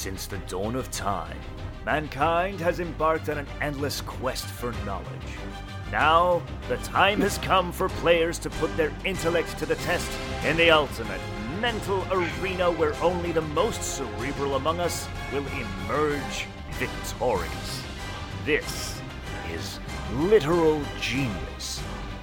Since the dawn of time, mankind has embarked on an endless quest for knowledge. Now, the time has come for players to put their intellect to the test in the ultimate mental arena where only the most cerebral among us will emerge victorious. This is Literal Genius.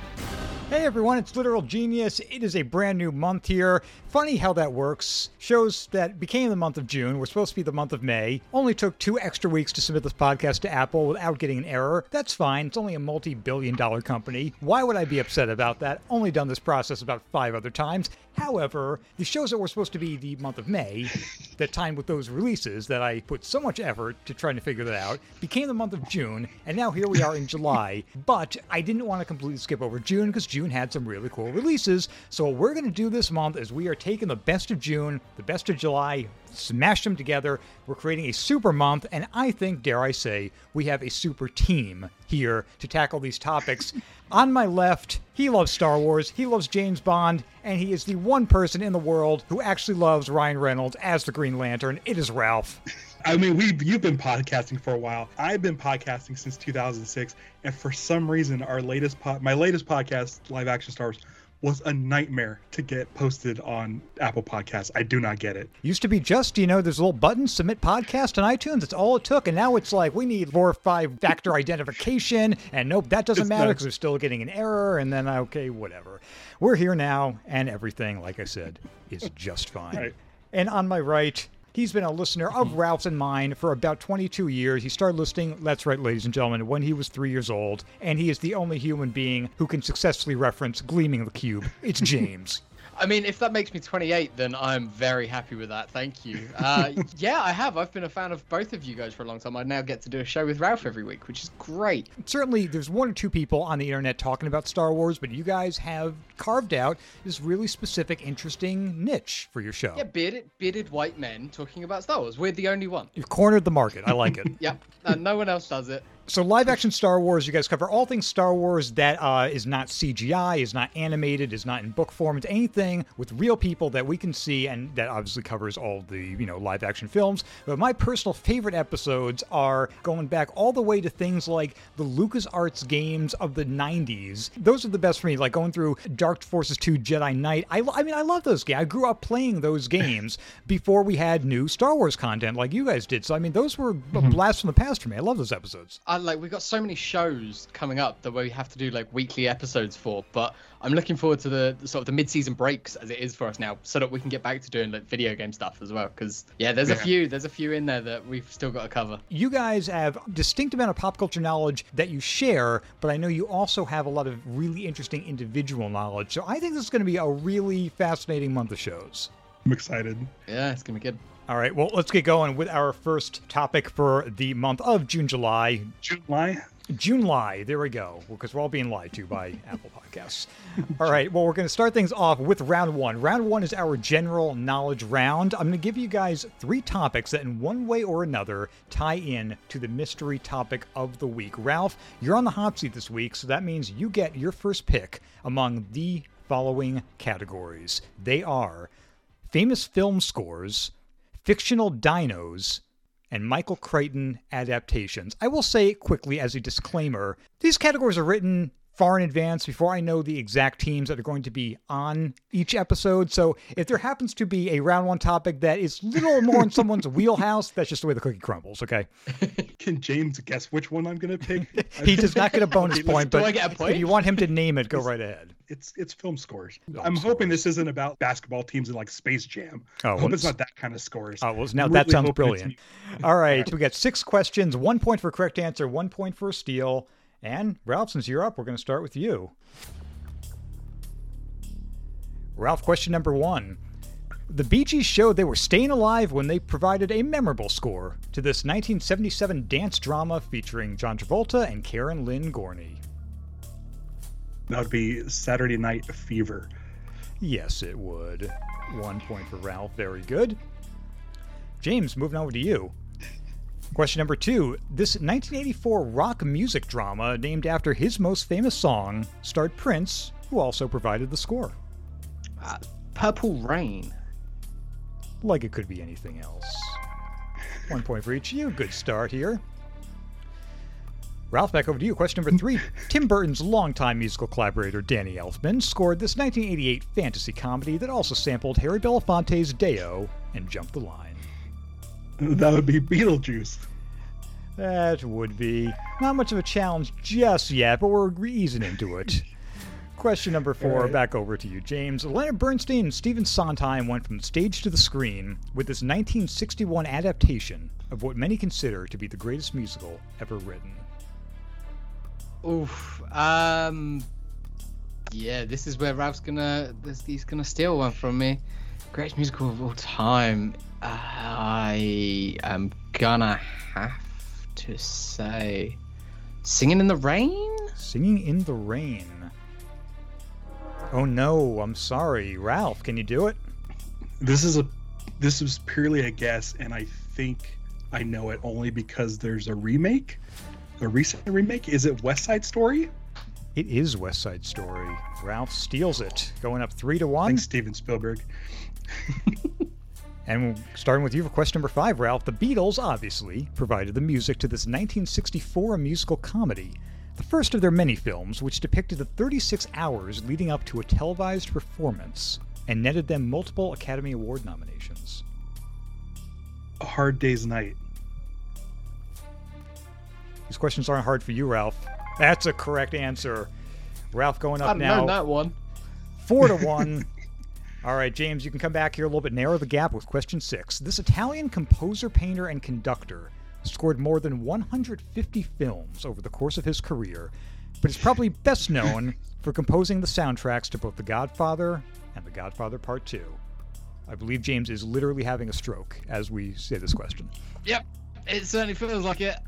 Hey everyone, it's Literal Genius. It is a brand new month here. Funny how that works. Shows that became the month of June were supposed to be the month of May. Only took 2 extra weeks to submit this podcast to Apple without getting an error. That's fine. It's only a multi-billion-dollar company. Why would I be upset about that? Only done this process about 5 other times. However, the shows that were supposed to be the month of May, that timed with those releases that I put so much effort to trying to figure that out, became the month of June, and now here we are in July. But I didn't want to completely skip over June because June had some really cool releases. So what we're going to do this month is we are taking the best of June, the best of July, smash them together. We're creating a super month, and I think, dare I say, we have a super team here to tackle these topics. On my left, he loves Star Wars, he loves James Bond, and he is the one person in the world who actually loves Ryan Reynolds as the Green Lantern. It is Ralph. I mean, you've been podcasting for a while. I've been podcasting since 2006, and for some reason, my latest podcast, Live Action Star Wars, was a nightmare to get posted on Apple Podcasts. I do not get it. Used to be just, there's a little button, submit podcast on iTunes. It's all it took. And now it's like, we need 4 or 5 factor identification. And nope, that doesn't matter because we're still getting an error. And then, okay, whatever. We're here now. And everything, like I said, is just fine. Right. And on my right, he's been a listener of Ralph's and mine for about 22 years. He started listening, that's right, ladies and gentlemen, when he was 3 years old. And he is the only human being who can successfully reference Gleaming the Cube. It's James. I mean, if that makes me 28, then I'm very happy with that. Thank you. Yeah, I have. I've been a fan of both of you guys for a long time. I now get to do a show with Ralph every week, which is great. Certainly, there's 1 or 2 people on the internet talking about Star Wars, but you guys have carved out this really specific, interesting niche for your show. Yeah, bearded white men talking about Star Wars. We're the only one. You've cornered the market. I like it. Yep, no one else does it. So live action Star Wars, you guys cover all things Star Wars that is not CGI, is not animated, is not in book form. It's anything with real people that we can see, and that obviously covers all the, live action films. But my personal favorite episodes are going back all the way to things like the LucasArts games of the 90s. Those are the best for me, like going through Dark Forces 2 Jedi Knight. I love those games. I grew up playing those games before we had new Star Wars content like you guys did. So, those were a blast from the past for me. I love those episodes. We've got so many shows coming up that we have to do weekly episodes for, but I'm looking forward to the sort of the mid-season breaks as it is for us now, so that we can get back to doing video game stuff as well. Because there's a few in there that we've still got to cover. You guys have a distinct amount of pop culture knowledge that you share, but I know you also have a lot of really interesting individual knowledge. So I think this is going to be a really fascinating month of shows. I'm excited. Yeah, it's going to be good. All right, well, let's get going with our first topic for the month of June-July. June-July, there we go, because we're all being lied to by Apple Podcasts. All right, well, we're going to start things off with round 1. Round 1 is our general knowledge round. I'm going to give you guys 3 topics that in one way or another tie in to the mystery topic of the week. Ralph, you're on the hot seat this week, so that means you get your first pick among the following categories. They are famous film scores, fictional dinos, and Michael Crichton adaptations. I will say quickly as a disclaimer, these categories are written far in advance before I know the exact teams that are going to be on each episode. So if there happens to be a round 1 topic that is a little more in someone's wheelhouse, that's just the way the cookie crumbles, okay? Can James guess which one I'm going to pick? He does not get a bonus point, but do I get a point? If you want him to name it, go right ahead. It's film scores. I'm hoping this isn't about basketball teams in Space Jam. I hope it's not that kind of scores. Oh, well, now that sounds brilliant. All right, we got 6 questions, 1 point for correct answer, 1 point for a steal. And Ralph, since you're up, we're going to start with you. Ralph, question number 1. The Bee Gees showed they were staying alive when they provided a memorable score to this 1977 dance drama featuring John Travolta and Karen Lynn Gorney. That would be Saturday Night Fever. Yes, it would. 1 point for Ralph. Very good. James, moving over to you. Question number 2. This 1984 rock music drama named after his most famous song starred Prince, who also provided the score. Purple Rain. Like it could be anything else. 1 point for each of you. Good start here. Ralph, back over to you. Question number 3. Tim Burton's longtime musical collaborator, Danny Elfman, scored this 1988 fantasy comedy that also sampled Harry Belafonte's Deo and Jump the Line. That would be Beetlejuice. That would be not much of a challenge just yet, but we're easing into it. Question number 4, right. Back over to you, James. Leonard Bernstein and Stephen Sondheim went from the stage to the screen with this 1961 adaptation of what many consider to be the greatest musical ever written. Oof. Yeah, this is where Ralph's he's gonna steal one from me. Greatest musical of all time. I am gonna have to say Singing in the Rain? Singing in the Rain. Oh no, I'm sorry. Ralph, can you do it? This is purely a guess, and I think I know it only because there's a remake, a recent remake. Is it West Side Story? It is West Side Story. Ralph steals it, going up 3-1. Thanks, Steven Spielberg. And starting with you for question number 5, Ralph. The Beatles, obviously, provided the music to this 1964 musical comedy, the first of their many films, which depicted the 36 hours leading up to a televised performance and netted them multiple Academy Award nominations. A Hard Day's Night. These questions aren't hard for you, Ralph. That's a correct answer. Ralph going up I've now. known that one. 4-1. All right, James, you can come back here a little bit, narrow the gap with question 6. This Italian composer, painter, and conductor scored more than 150 films over the course of his career, but is probably best known for composing the soundtracks to both The Godfather and The Godfather Part 2. I believe James is literally having a stroke as we say this question. Yep, it certainly feels like it.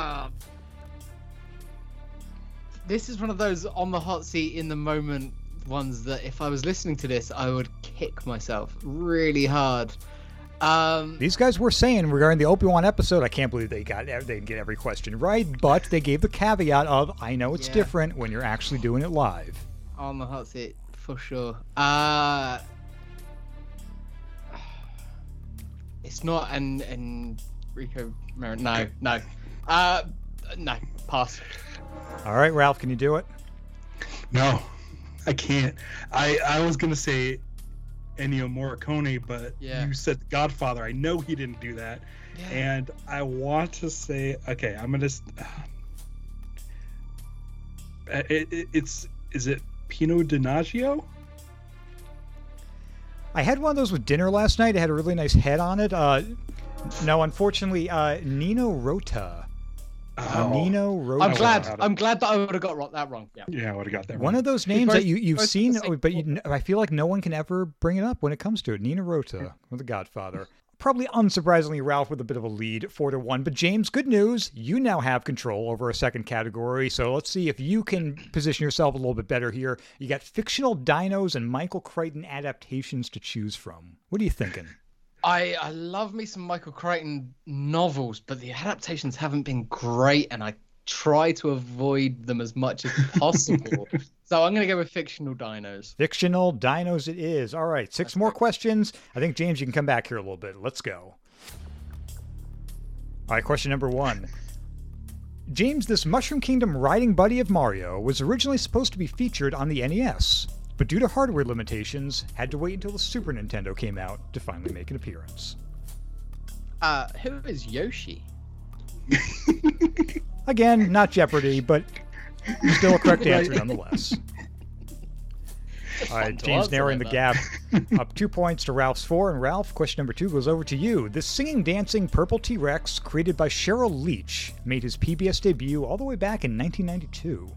This is one of those on the hot seat in the moment ones that if I was listening to this, I would kick myself really hard. These guys were saying regarding the Obi-Wan episode, I can't believe they didn't get every question right, but they gave the caveat of, I know it's different when you're actually doing it live. On the hot seat, for sure. It's not Enrico Marin. No. No, pass. All right, Ralph, can you do it? No, I can't. I was gonna say Ennio Morricone, but you said Godfather. I know he didn't do that, and I want to say, okay, I'm gonna. Is it Pinot Donaggio? I had one of those with dinner last night. It had a really nice head on it. No, unfortunately, Nino Rota. Nino Rota. I'm glad that I would have got that wrong. Yeah, I would have got that wrong. One of those names that you've seen, but I feel like no one can ever bring it up when it comes to it. Nino Rota, or The Godfather. Probably unsurprisingly, Ralph with a bit of a lead, 4-1. But James, good news. You now have control over a second category. So let's see if you can position yourself a little bit better here. You got fictional dinos and Michael Crichton adaptations to choose from. What are you thinking? I love me some Michael Crichton novels, but the adaptations haven't been great, and I try to avoid them as much as possible. So I'm going to go with fictional dinos. Fictional dinos it is. All right, 6 more questions. I think, James, you can come back here a little bit. Let's go. All right, question number 1. James, this Mushroom Kingdom riding buddy of Mario was originally supposed to be featured on the NES, but due to hardware limitations, had to wait until the Super Nintendo came out to finally make an appearance. Who is Yoshi? Again, not Jeopardy, but still a correct answer nonetheless. All right, James narrowing the gap. Up 2 points to Ralph's 4, and Ralph, question number 2 goes over to you. This singing, dancing purple T-Rex, created by Cheryl Leach, made his PBS debut all the way back in 1992.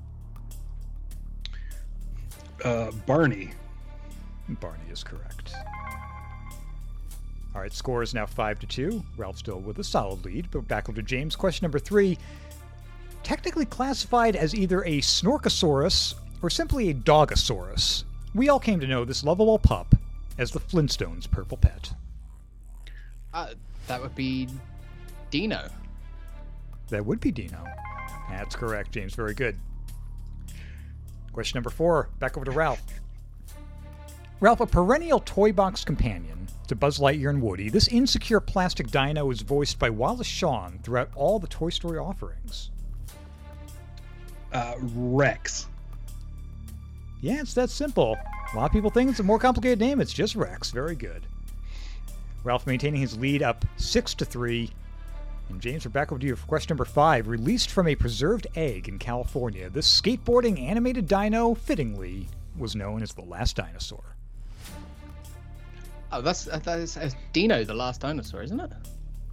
Barney. Barney is correct. All right, score is now 5-2. Ralph still with a solid lead, but back over to James. Question number 3. Technically classified as either a Snorkosaurus or simply a Dogosaurus, we all came to know this lovable pup as the Flintstones' purple pet. That would be Dino. That would be Dino. That's correct, James. Very good. Question number 4. Back over to Ralph. Ralph, a perennial toy box companion to Buzz Lightyear and Woody, this insecure plastic dino is voiced by Wallace Shawn throughout all the Toy Story offerings. Rex. Yeah, it's that simple. A lot of people think it's a more complicated name. It's just Rex. Very good. Ralph maintaining his lead up 6-3. And James, we're back over to you for question number 5. Released from a preserved egg in California, this skateboarding animated dino, fittingly, was known as the last dinosaur. Oh, that's Dino, the last dinosaur, isn't it?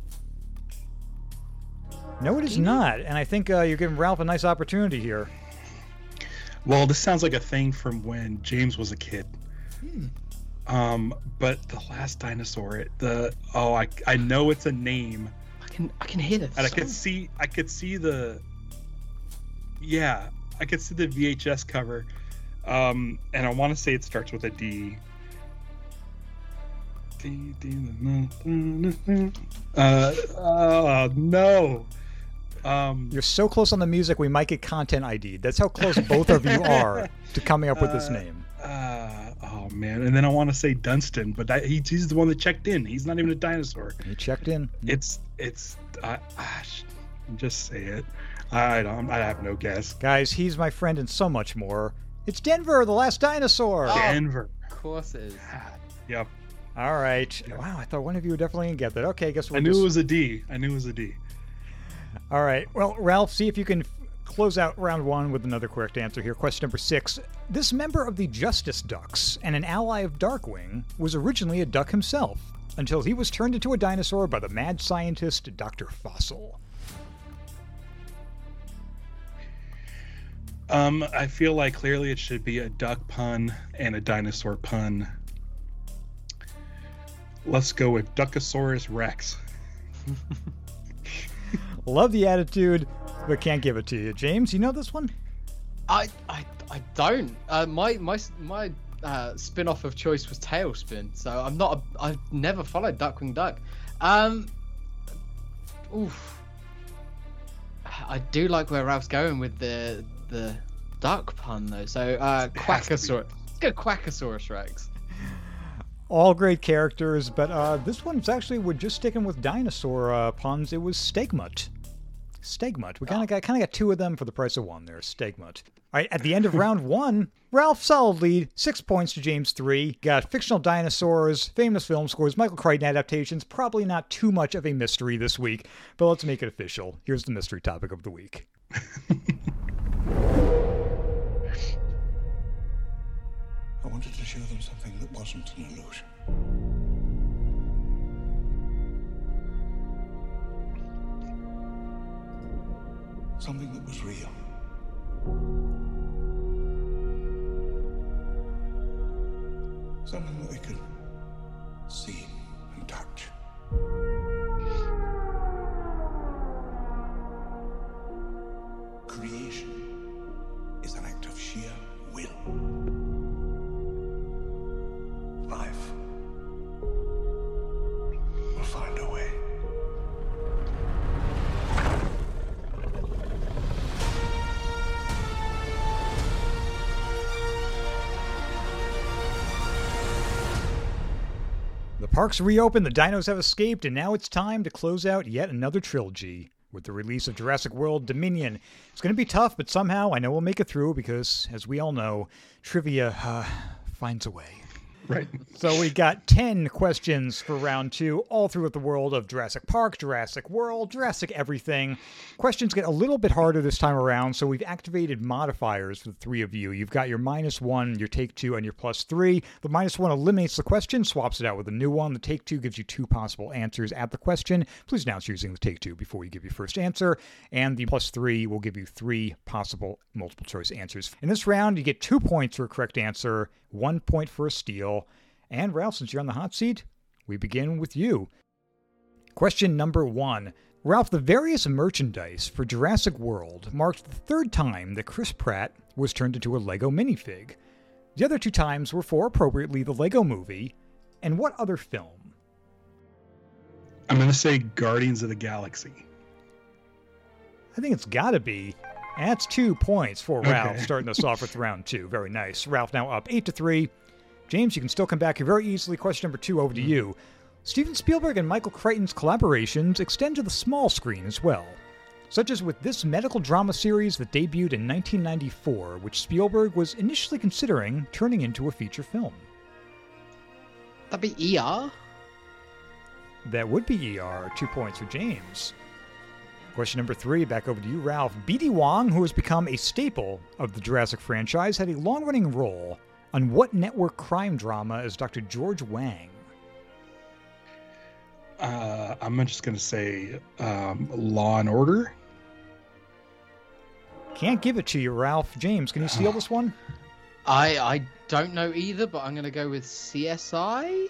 No, it is not. And I think you're giving Ralph a nice opportunity here. Well, this sounds like a thing from when James was a kid. But the last dinosaur, I know it's a name. I can hear this. And I could see the VHS cover. And I want to say it starts with a D. No. You're so close on the music, we might get content ID'd. That's how close both of you are to coming up with this name. Oh man! And then I want to say Dunstan, but he's the one that checked in. He's not even a dinosaur. He checked in. It's. Just say it. I have no guess. Guys, he's my friend and so much more. It's Denver, the last dinosaur. Denver. Of course it is. Yep. All right. Wow, I thought one of you would definitely get that. Okay, I guess I knew it was a D. All right. Well, Ralph, see if you can close out round 1 with another correct answer here. Question number 6. This member of the Justice Ducks and an ally of Darkwing was originally a duck himself until he was turned into a dinosaur by the mad scientist Dr. Fossil. I feel like clearly it should be a duck pun and a dinosaur pun. Let's go with Duckosaurus Rex. Love the attitude, but can't give it to you. James, you know this one? I don't. My spin-off of choice was Tailspin, so I've never followed Duckwing Duck. I do like where Ralph's going with the duck pun though. So Quackosaurus. Let's go Quackosaurus Rex. All great characters, but this one's actually, we're just sticking with dinosaur puns. It was Stegmut. Stegmut. We kind of got 2 of them for the price of 1 there. Stegmut. All right, at the end of round 1, Ralph solid lead, 6 points to James 3. Got fictional dinosaurs, famous film scores, Michael Crichton adaptations. Probably not too much of a mystery this week, but let's make it official. Here's the mystery topic of the week. I wanted to show them something that wasn't an illusion. Something that was real. Something that they could see and touch. Creation is an act of sheer will. Life will find a way. The parks reopened, the dinos have escaped, and now it's time to close out yet another trilogy with the release of Jurassic World Dominion. It's going to be tough, but somehow I know we'll make it through because, as we all know, trivia finds a way. Right. So we got 10 questions for round 2, all throughout the world of Jurassic Park, Jurassic World, Jurassic everything. Questions get a little bit harder this time around, so we've activated modifiers for the 3 of you. You've got your -1, your take 2, and your +3. The -1 eliminates the question, swaps it out with a new one. The take 2 gives you 2 possible answers at the question. Please announce you're using the take 2 before you give your first answer. And the +3 will give you 3 possible multiple choice answers. In this round, you get 2 points for a correct answer, 1 point for a steal. And Ralph, since you're on the hot seat, we begin with you. Question number 1. Ralph, the various merchandise for Jurassic World marked the 3rd time that Chris Pratt was turned into a Lego minifig. The other 2 times were for, appropriately, the Lego Movie, and what other film? I'm going to say Guardians of the Galaxy. I think it's gotta be. That's 2 points for Ralph, Okay. starting us off with round 2. Very nice. Ralph now up 8-3. James, you can still come back here very easily. Question number 2 over to you. Steven Spielberg and Michael Crichton's collaborations extend to the small screen as well, such as with this medical drama series that debuted in 1994, which Spielberg was initially considering turning into a feature film. That'd be ER? That would be ER. 2 points for James. Question number 3, back over to you, Ralph. B.D. Wong, who has become a staple of the Jurassic franchise, had a long-running role on what network crime drama as Dr. George Wang? I'm just going to say Law and Order. Can't give it to you, Ralph. James, can you steal this one? I don't know either, but I'm going to go with CSI?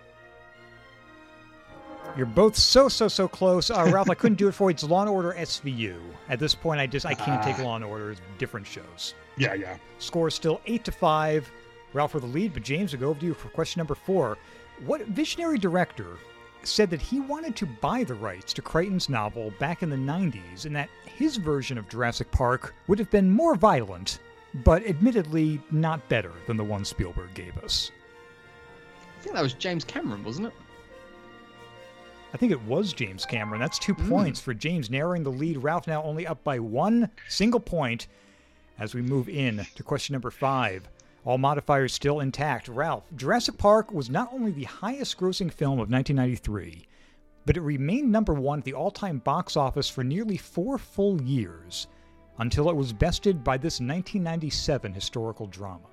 You're both so close. Ralph, I couldn't do it for you. It's Law & Order SVU. At this point, I can't take Law & Order. It's different shows. Yeah. Score is still 8-5. Ralph with the lead, but James, will go over to you for question number 4. What visionary director said that he wanted to buy the rights to Crichton's novel back in the 90s and that his version of Jurassic Park would have been more violent, but admittedly not better than the one Spielberg gave us? I think that was James Cameron, wasn't it? I think it was James Cameron. That's 2 points for James, narrowing the lead. Ralph now only up by 1 single point as we move in to question number 5. All modifiers still intact. Ralph, Jurassic Park was not only the highest-grossing film of 1993, but it remained number 1 at the all-time box office for nearly 4 full years, until it was bested by this 1997 historical drama.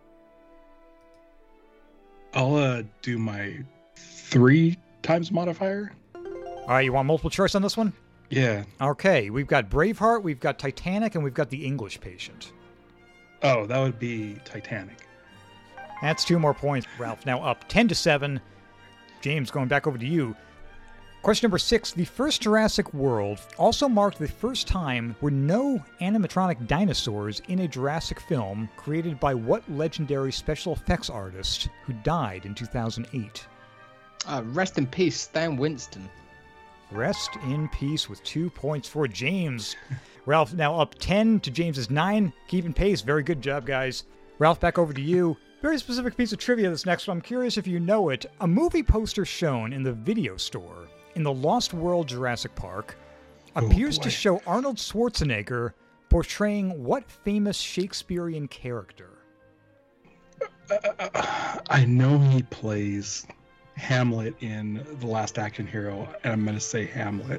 I'll do my 3 times modifier. All right, you want multiple choice on this one? Yeah. Okay, we've got Braveheart, we've got Titanic, and we've got The English Patient. Oh, that would be Titanic. That's 2 more points. Ralph now up 10-7. James, going back over to you. Question number 6. The first Jurassic World also marked the first time where no animatronic dinosaurs in a Jurassic film created by what legendary special effects artist who died in 2008? Rest in peace, Stan Winston. Rest in peace with 2 points for James. Ralph now up 10 to James's 9. Keeping pace. Very good job, guys. Ralph, back over to you. Very specific piece of trivia this next one. I'm curious if you know it. A movie poster shown in the video store in the Lost World Jurassic Park appears to show Arnold Schwarzenegger portraying what famous Shakespearean character? I know he plays Hamlet in The Last Action Hero, and I'm going to say Hamlet.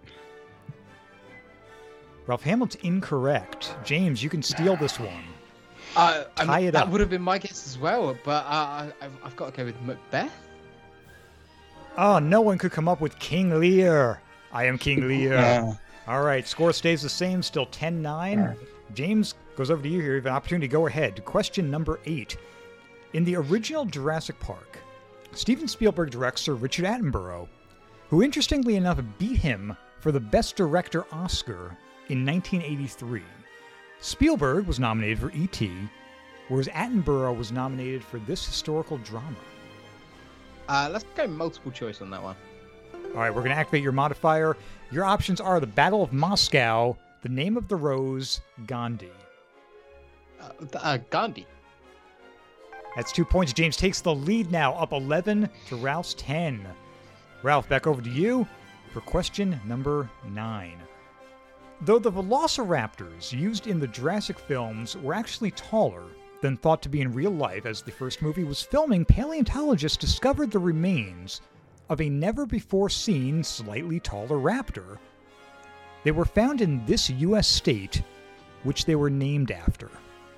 Ralph, Hamlet's incorrect. James, you can steal this one. Tie it that up. would have been my guess as well, but I've got to go with Macbeth. Oh, no one could come up with King Lear. I am King Lear. All right, score stays the same, still 10-9. Right. James, goes over to you here. You have an opportunity to go ahead. Question number 8. In the original Jurassic Park, Steven Spielberg directs Sir Richard Attenborough, who interestingly enough beat him for the Best Director Oscar in 1983. Spielberg was nominated for E.T., whereas Attenborough was nominated for this historical drama. Let's go multiple choice on that one. All right, we're going to activate your modifier. Your options are The Battle of Moscow, The Name of the Rose, Gandhi. Gandhi. That's 2 points. James takes the lead now, up 11 to Ralph's 10. Ralph, back over to you for question number 9. Though the velociraptors used in the Jurassic films were actually taller than thought to be in real life as the first movie was filming, paleontologists discovered the remains of a never-before-seen slightly taller raptor. They were found in this U.S. state, which they were named after.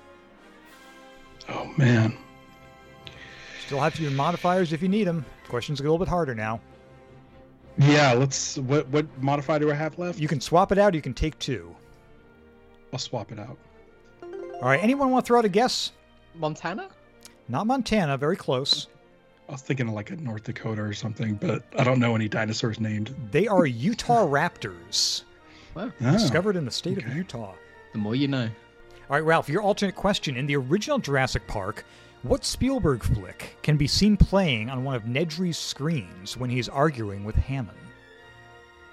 Oh, man. Still have your modifiers if you need them. Questions are a little bit harder now. Yeah, what modifier do I have left? You can swap it out, or you can take 2. I'll swap it out. All right, anyone want to throw out a guess? Montana? Not Montana, very close. I was thinking of like a North Dakota or something, but I don't know any dinosaurs named. They are Utah raptors, Wow. discovered in the state of Utah. The more you know. All right, Ralph, your alternate question. In the original Jurassic Park, what Spielberg flick can be seen playing on one of Nedry's screens when he's arguing with Hammond?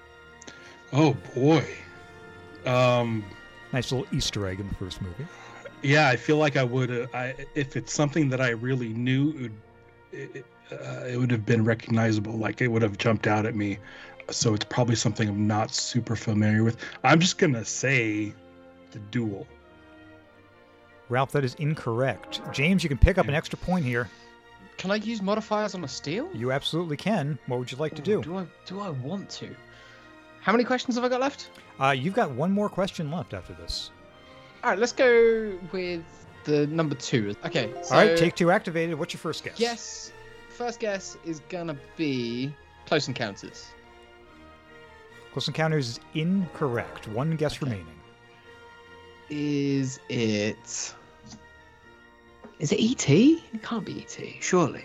Oh, boy. Nice little Easter egg in the first movie. Yeah, I feel like I would. If it's something that I really knew, it would have been recognizable. Like it would have jumped out at me. So it's probably something I'm not super familiar with. I'm just gonna say The Duel. Ralph, that is incorrect. James, you can pick up an extra point here. Can I use modifiers on a steal? You absolutely can. What would you like to do? Do I want to? How many questions have I got left? You've got one more question left after this. All right, let's go with the number 2. Okay. So, All right, take 2 activated. What's your first guess? Yes. First guess is gonna be Close Encounters. Close Encounters is incorrect. One guess remaining. Is it E.T.? It can't be E.T., surely.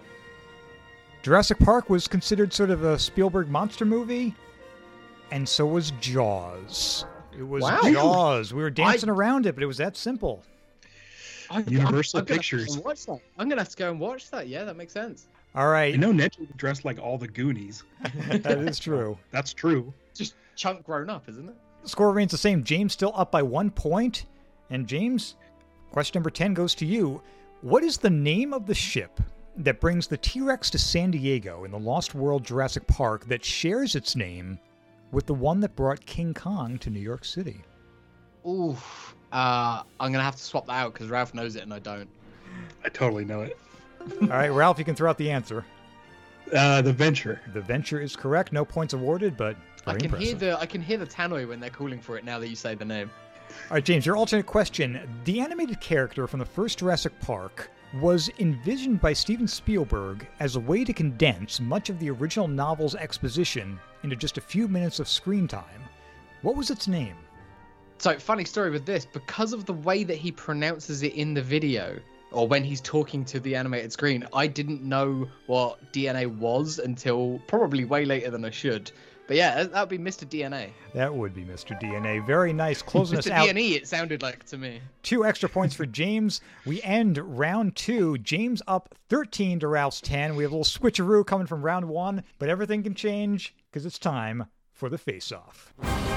Jurassic Park was considered sort of a Spielberg monster movie, and so was Jaws. It was Jaws. We were dancing around it, but it was that simple. Universal I'm gonna Pictures. have to watch that. I'm gonna have to go and watch that. Yeah, that makes sense. All right. I know Ned was dressed like all the Goonies. That is true. That's true. Just chunk grown up, isn't it? The score remains the same. James still up by 1 point. And James, question number 10 goes to you. What is the name of the ship that brings the T-Rex to San Diego in the Lost World Jurassic Park that shares its name with the one that brought King Kong to New York City? Oof. I'm gonna have to swap that out because Ralph knows it and I don't. I totally know it. All right, Ralph, you can throw out the answer. The Venture. The Venture is correct. No points awarded, but very impressive. I can hear the tannoy when they're calling for it now that you say the name. All right, James, your alternate question. The animated character from the first Jurassic Park was envisioned by Steven Spielberg as a way to condense much of the original novel's exposition into just a few minutes of screen time. What was its name? So, funny story with this, because of the way that he pronounces it in the video, or when he's talking to the animated screen, I didn't know what DNA was until probably way later than I should. But yeah, that would be Mr. DNA. That would be Mr. DNA. Very nice. Closing us Mr. out. DNA, it sounded like to me. 2 extra points for James. We end round 2. James up 13 to Ralph's 10. We have a little switcheroo coming from round 1, but everything can change because it's time for the face-off.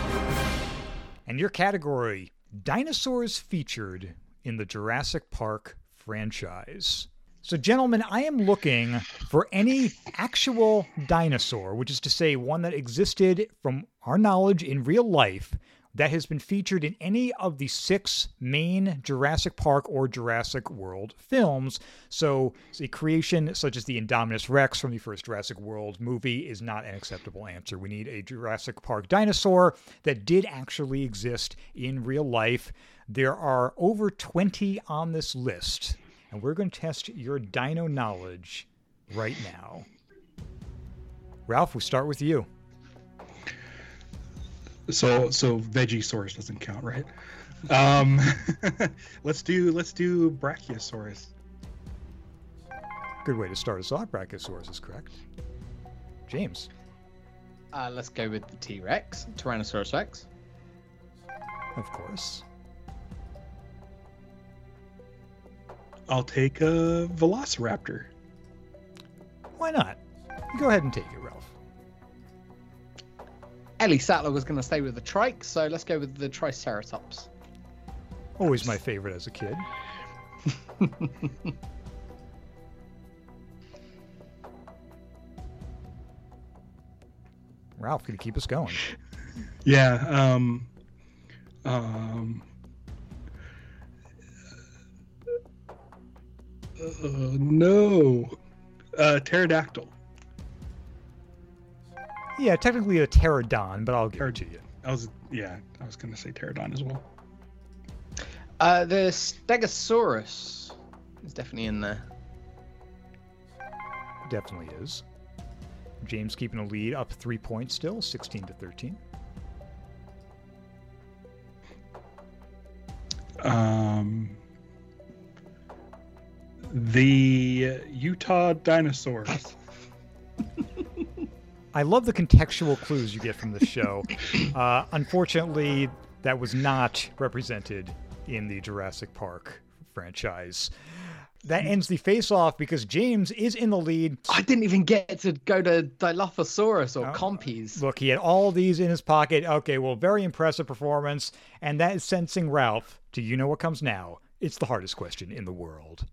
And your category, dinosaurs featured in the Jurassic Park franchise. So, gentlemen, I am looking for any actual dinosaur, which is to say one that existed from our knowledge in real life that has been featured in any of the 6 main Jurassic Park or Jurassic World films. So, a creation such as the Indominus Rex from the first Jurassic World movie is not an acceptable answer. We need a Jurassic Park dinosaur that did actually exist in real life. There are over 20 on this list. And we're going to test your dino knowledge right now. Ralph, we start with you. So Vegisaurus doesn't count, right? Let's do Brachiosaurus. Good way to start us off. Brachiosaurus is correct. James. Let's go with the T-Rex, Tyrannosaurus Rex. Of course. I'll take a Velociraptor. Why not? Go ahead and take it, Ralph. Ellie Sattler was going to stay with the Trike, so let's go with the Triceratops. Always my favorite as a kid. Ralph, can you keep us going? Yeah. No. Pterodactyl. Yeah, technically a pterodon, but I'll give it to you. I was gonna say pterodon as well. The Stegosaurus is definitely in there. Definitely is. James keeping a lead, up 3 points still, 16 to 13. The Utah dinosaurs. I love the contextual clues you get from this show. Unfortunately, that was not represented in the Jurassic Park franchise. That ends the face-off because James is in the lead. I didn't even get to go to Dilophosaurus or Compies. Look, he had all these in his pocket. Okay, well, very impressive performance. And that is sensing Ralph Do you know what comes now? It's the hardest question in the world.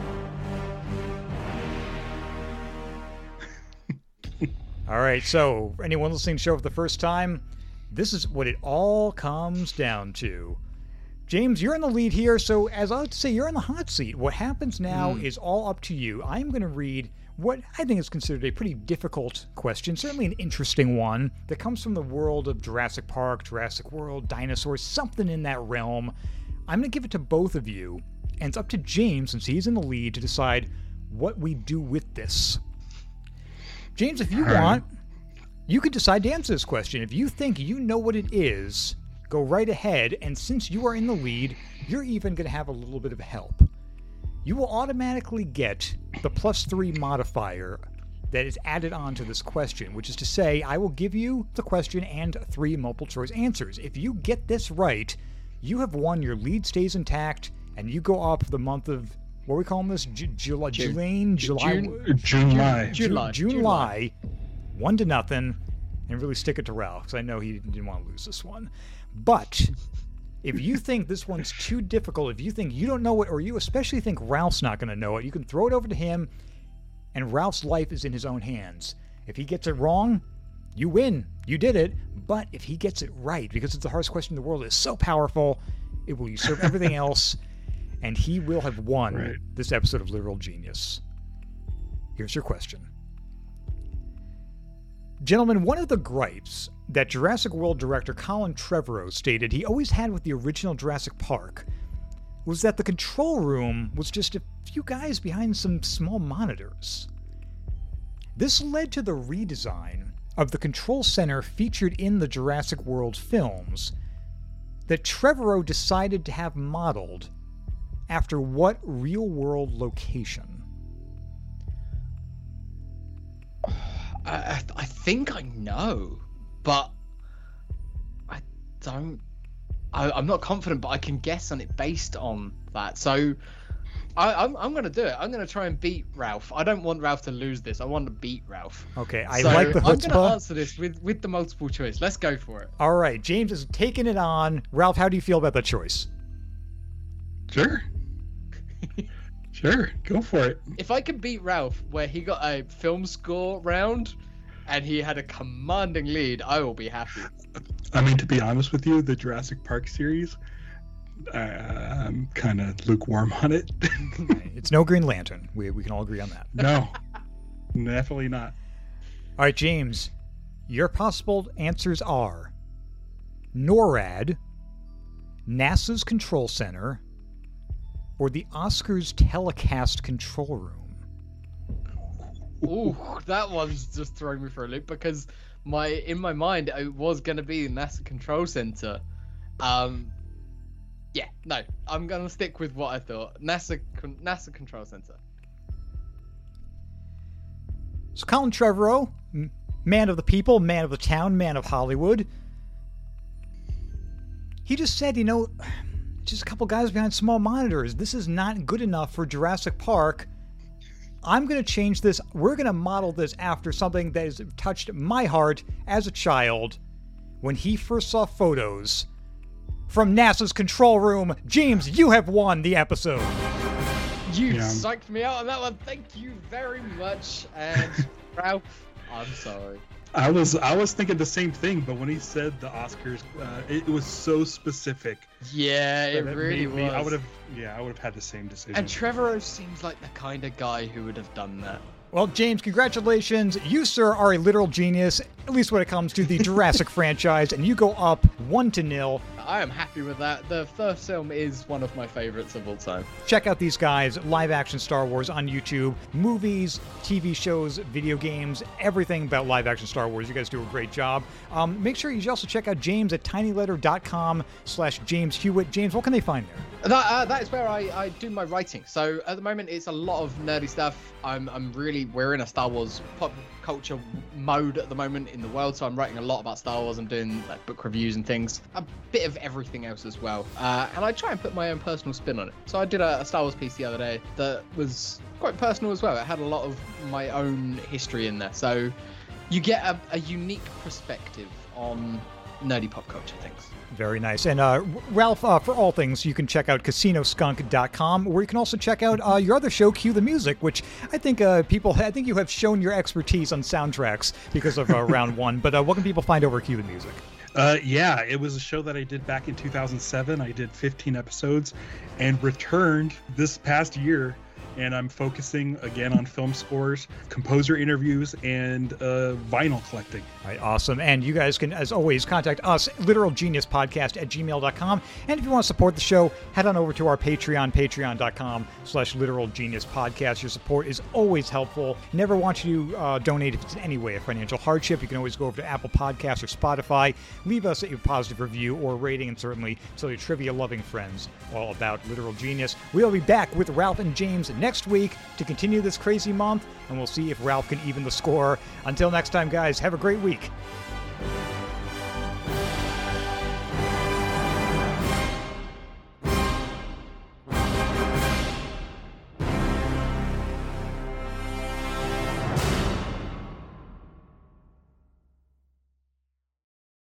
All right, so anyone listening to the show for the first time, this is what it all comes down to. James, you're in the lead here, so as I like to say, you're in the hot seat. What happens now is all up to you. I'm going to read what I think is considered a pretty difficult question, certainly an interesting one, that comes from the world of Jurassic Park, Jurassic World, dinosaurs, something in that realm. I'm going to give it to both of you, and it's up to James, since he's in the lead, to decide what we do with this. James, if you want, you can decide to answer this question. If you think you know what it is, go right ahead, and since you are in the lead, you're even going to have a little bit of help. You will automatically get the +3 modifier that is added on to this question, which is to say, I will give you the question and 3 multiple-choice answers. If you get this right, you have won, your lead stays intact, and you go up for the month of, what are we calling this? July, 1-0, and really stick it to Ralph, because I know he didn't want to lose this one. But if you think this one's too difficult, if you think you don't know it, or you especially think Ralph's not going to know it, you can throw it over to him, and Ralph's life is in his own hands. If he gets it wrong, you win. You did it. But if he gets it right, because it's the hardest question in the world, it's so powerful, it will usurp everything else, and he will have won this episode of Literal Genius. Here's your question. Gentlemen, one of the gripes that Jurassic World director Colin Trevorrow stated he always had with the original Jurassic Park was that the control room was just a few guys behind some small monitors. This led to the redesign of the control center featured in the Jurassic World films that Trevorrow decided to have modeled after what real-world location? I think I know, but I don't. I'm not confident, but I can guess on it based on that. So I'm going to do it. I'm going to try and beat Ralph. I don't want Ralph to lose this. I want to beat Ralph. Okay, I like the chutzpah. I'm going to answer this with the multiple choice. Let's go for it. All right, James is taking it on. Ralph, how do you feel about that choice? Sure. Sure, go for it. If I can beat Ralph where he got a film score round and he had a commanding lead, I will be happy. I mean, to be honest with you, the Jurassic Park series, I'm kind of lukewarm on it. It's no Green Lantern. We can all agree on that. No, definitely not. All right, James, your possible answers are NORAD, NASA's Control Center, or the Oscars telecast control room. Ooh, that one's just throwing me for a loop because in my mind it was going to be the NASA Control Center. Yeah, no, I'm going to stick with what I thought. NASA Control Center. So Colin Trevorrow, man of the people, man of the town, man of Hollywood, he just said, just a couple guys behind small monitors. This is not good enough for Jurassic Park. I'm going to change this. We're going to model this after something that has touched my heart as a child when he first saw photos from NASA's control room. James, you have won the episode. You psyched me out on that one. Thank you very much. And Ralph, I'm sorry. I was thinking the same thing, but when he said the Oscars, it was so specific. Yeah, it really was. I would have had the same decision. And Trevorrow seems like the kind of guy who would have done that. Well, James, congratulations. You, sir, are a literal genius, at least when it comes to the Jurassic franchise, and you go up 1-0. I am happy with that. The first film is one of my favorites of all time. Check out these guys, live-action Star Wars on YouTube. Movies, TV shows, video games, everything about live-action Star Wars. You guys do a great job. Make sure you also check out James at tinyletter.com/James Hewitt. James, what can they find there? That is where I do my writing. So at the moment, it's a lot of nerdy stuff. We're in a Star Wars pop culture mode at the moment in the world, so I'm writing a lot about Star Wars. I'm doing like book reviews and things, a bit of everything else as well, and I try and put my own personal spin on it. So I did a Star Wars piece the other day that was quite personal as well. It had a lot of my own history in there, so you get a unique perspective on nerdy pop culture things. Very nice. And Ralph, for all things, you can check out CasinoSkunk.com, where you can also check out your other show, Cue the Music, which I think I think you have shown your expertise on soundtracks because of Round 1. But what can people find over Cue the Music? Yeah, it was a show that I did back in 2007. I did 15 episodes and returned this past year. And I'm focusing again on film scores, composer interviews, and vinyl collecting. All right, awesome. And you guys can, as always, contact us, literalgeniuspodcast@gmail.com. And if you want to support the show, head on over to our Patreon, patreon.com/literalgeniuspodcast. Your support is always helpful. Never want you to donate if it's in any way a financial hardship. You can always go over to Apple Podcasts or Spotify. Leave us a positive review or rating, and certainly tell your trivia-loving friends all about Literal Genius. We'll be back with Ralph and James next week to continue this crazy month, and we'll see if Ralph can even the score. Until next time, guys, have a great week.